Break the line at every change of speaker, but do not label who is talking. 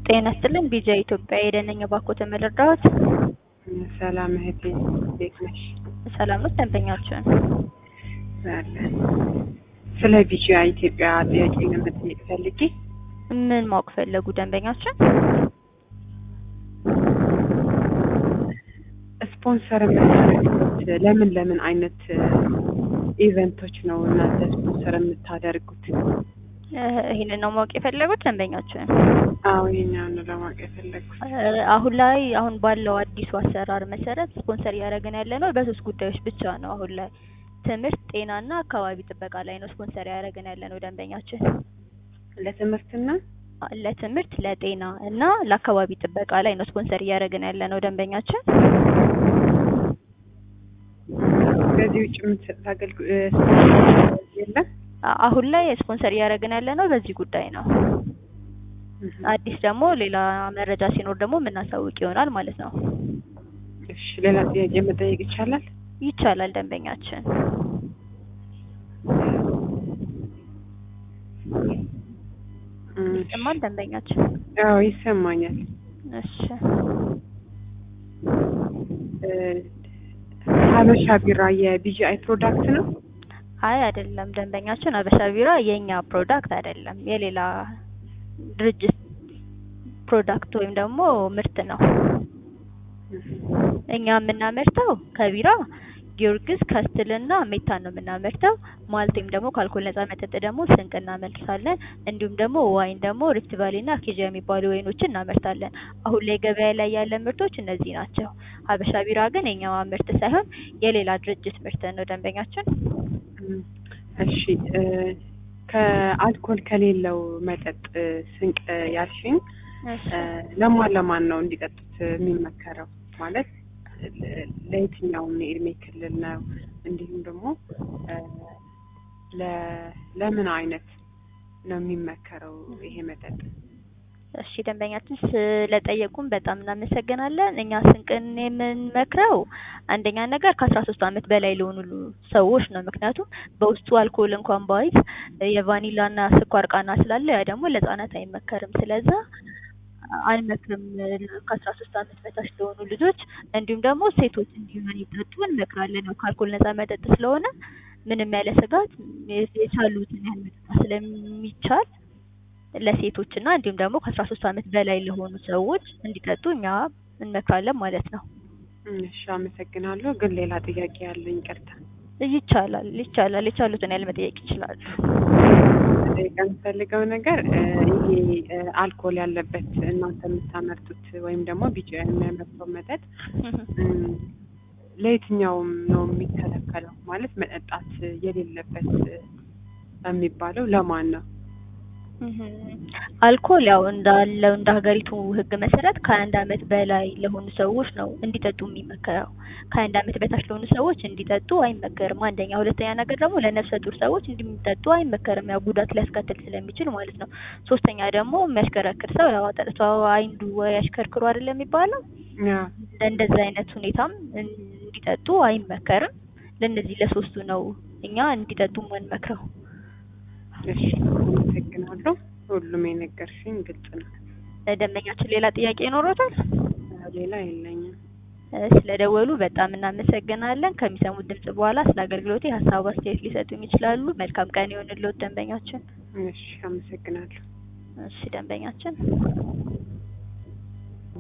ጤና ይስጥልኝ ቢጃ ኢትዮጵያ የደነኛ ባኮተ መረዳት
ሰላም እህቴ እንዴት ነሽ?
ሰላም ነው ደንበኛችን
አለን። ስለ ቢጃ ኢትዮጵያ ጥያቄ ለመጠየቅ ፈልጌ።
ምን ማወቅ ፈለጉ ደንበኛችን?
ስፖንሰር የምታደርጉት ለምን አይነት ኢቨንቶች ነው እናንተ ስፖንሰር የምታደርጉት?
ይሄንን ነው ማወቅ የፈለጉት ደንበኛችን?
አዎ ይሄንን ነው ለማወቅ የፈለኩት።
አሁን ባለው አዲሱ አሰራር መሰረት ስፖንሰር ያደረገን ያለነው በሶስት ጉዳዮች ብቻ ነው። አሁን ላይ ትምህርት፣ ጤናና አካባቢ ጥበቃ ላይ ነው ስፖንሰር ያደረገን ያለነው ደንበኛችን። ለትምህርት፣ ለጤና እና ለአካባቢ ጥበቃ ላይ ነው ስፖንሰር ያደረገን ያለነው ደንበኛችን።
ከዚህ ውጭ የምትሰጥ አገልግሎት የለም?
አሁን ላይ ስፖንሰር ያደረገን ያለነው በዚህ ጉዳይ ነው። አዲስ ደግሞ ሌላ መረጃ ሲኖር ደግሞ የምናሳውቅ ይሆናል ማለት ነው።
እሺ ሌላ ጥያቄ መጠየቅ ይቻላል?
ይቻላል ደንበኛችን። ይሰማል ደንበኛችን?
አዎ ይሰማኛል።
እሺ
ሀበሻ ቢራ የቢጂአይ ፕሮዳክት ነው?
አይ አይደለም ደንበኛችን፣ ሀበሻ ቢራ የኛ ፕሮዳክት አይደለም፣ የሌላ ድርጅት ፕሮዳክት ወይም ደግሞ ምርት ነው። እኛ የምናመርተው ከቢራ ጊዮርጊስ፣ ካስትልና ሜታን ነው የምናመርተው። ማልቴም ደግሞ ከአልኮል ነፃ መጠጥ ደግሞ ስንቅ እናመርታለን። እንዲሁም ደግሞ ዋይን ደግሞ ሪፍት ቫሊና አኬጃ የሚባሉ ወይኖችን እናመርታለን። አሁን ላይ ገበያ ላይ ያለ ምርቶች እነዚህ ናቸው። ሀበሻ ቢራ ግን የኛ ምርት ሳይሆን የሌላ ድርጅት ምርት ነው ደንበኛችን።
እሺ ከአልኮል ከሌለው መጠጥ ስንቅ ያልሽኝ ለማን ነው እንዲጠጡት የሚመከረው? ማለት ለየትኛው የእድሜ ክልል ነው? እንዲሁም ደግሞ ለምን አይነት ነው የሚመከረው ይሄ መጠጥ?
እሺ ደንበኛችን ስለጠየቁን በጣም እናመሰግናለን። እኛ ስንቅን የምንመክረው አንደኛ ነገር ከ13 አመት በላይ ለሆኑ ሰዎች ነው። ምክንያቱም በውስጡ አልኮል እንኳን ባይዝ የቫኒላና ስኳር ቃና ስላለው ያ ደግሞ ለህፃናት አይመከርም። ስለዛ አንመክርም ከ13 አመት በታች ለሆኑ ልጆች። እንዲሁም ደግሞ ሴቶች እንዲሆን ይጠጡ እንመክራለን። ነው ከአልኮል ነፃ መጠጥ ስለሆነ ምንም ያለ ስጋት የቻሉትን ያህል መጠጣት ስለሚቻል ለሴቶችና እንዲሁም ደግሞ ከ13 አመት በላይ ለሆኑ ሰዎች እንዲጠጡ እኛ እንመክራለን ማለት ነው።
እሺ አመሰግናለሁ። ግን ሌላ ጥያቄ ያለኝ ይቅርታ።
ይቻላል የቻሉትን ያህል መጠየቅ ይችላሉ።
የምፈልገው ነገር ይሄ አልኮል ያለበት እናንተ የምታመርቱት ወይም ደግሞ ቢጫ የሚያመርተው መጠጥ ለየትኛውም ነው የሚከለከለው? ማለት መጠጣት የሌለበት የሚባለው ለማን ነው?
አልኮል ያው እንዳለው እንደ ሀገሪቱ ሕግ መሰረት ከ1 አመት በላይ ለሆኑ ሰዎች ነው እንዲጠጡ የሚመከረው። ከ1 አመት በታች ለሆኑ ሰዎች እንዲጠጡ አይመከርም። አንደኛ፣ ሁለተኛ ነገር ደግሞ ለነፍሰ ጡር ሰዎች እንዲጠጡ አይመከርም፣ ያው ጉዳት ሊያስከትል ስለሚችል ማለት ነው። ሶስተኛ ደግሞ የሚያሽከረክር ሰው ያው ጠጥቶ አይንዱ ወይ ያሽከርክሩ አይደለም የሚባለው። እንደዛ አይነት ሁኔታም እንዲጠጡ አይመከርም። ለነዚህ ለሶስቱ ነው እኛ እንዲጠጡ የምንመክረው።
እሺ አመሰግናለሁ። ሁሉም የነገርሽኝ ግልጽ ነው።
ደንበኛችን ሌላ ጥያቄ ይኖሮታል?
ሌላ የለኝም።
ስለደወሉ በጣም እናመሰግናለን። ከሚሰሙት ድምጽ በኋላ ስለ አገልግሎቴ ሀሳብ አስተያየት ሊሰጡኝ ይችላሉ። መልካም ቀን ይሁንልዎት ደንበኛችን።
እሺ አመሰግናለሁ።
እሺ ደንበኛችን